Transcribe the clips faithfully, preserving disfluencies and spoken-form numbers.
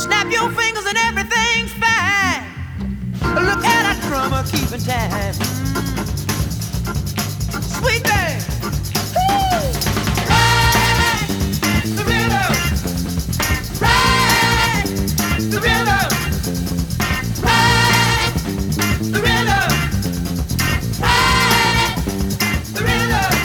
Snap your fingers and everything's fine. Look at that drummer keeping time. Sweet thing. Woo! Ride the rhythm. Ride the rhythm. Ride the rhythm. Ride the rhythm.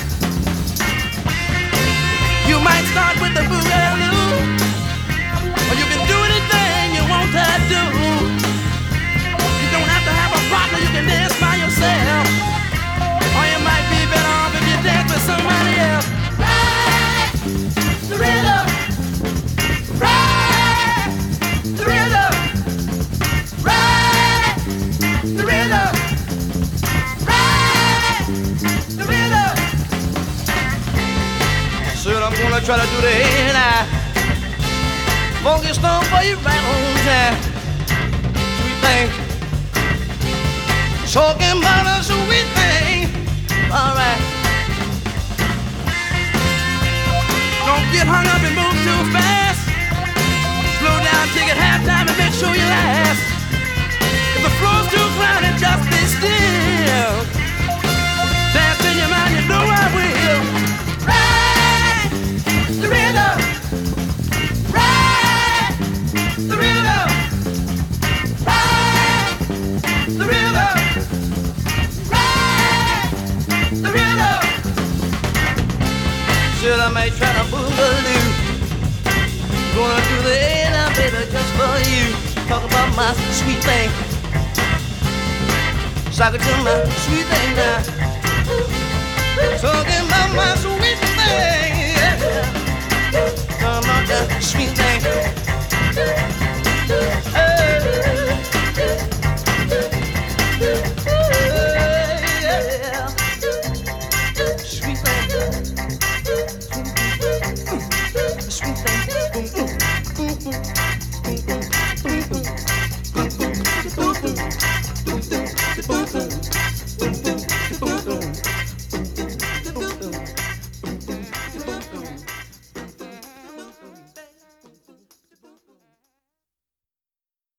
You might start with the boogaloo, or you can do anything you want to do. You don't have to have a partner, you can dance by yourself. Or you might be better off if you dance with somebody else. Ride the rhythm. Ride the rhythm. Ride the rhythm. Ride the rhythm. Said I'm gonna try to do the hey now. Funky stone for you right on time. Sweet thing. Talking about a sweet thing. Alright. Don't get hung up and move too fast. Slow down, take it half time and make sure you last. If the floor's too crowded, just be still. Dance in your mind, you know I will. Ride the rhythm. Ride the rhythm. Ride the rhythm. The rhythm. Said I may try to boogaloo. Gonna do the A now, baby, just for you. Talk about my sweet thing. Sock it to my sweet thing now. Talking about my sweet thing. Yeah. Talking about that sweet thing. Hey. Boom, boom, boom, boom, boom, boom, boom, boom, boom, boom, boom, boom.